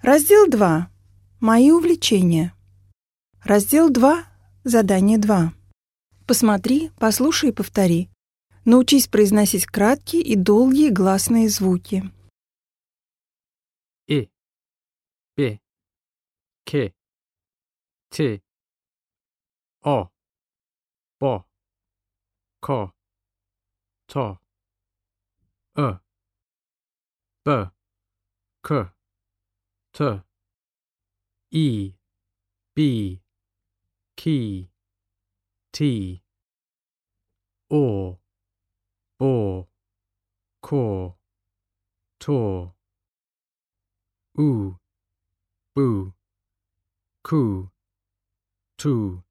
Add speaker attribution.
Speaker 1: Раздел 2. Мои увлечения. Раздел 2. Задание 2. Посмотри, послушай и повтори. Научись произносить краткие и долгие гласные звуки.
Speaker 2: И, Б, К, Т, О, Бо, Ко, То, Б, К, Т, И, Б, К, Т, О, Бо, Ко, То, У, Бу, Ку, Ту,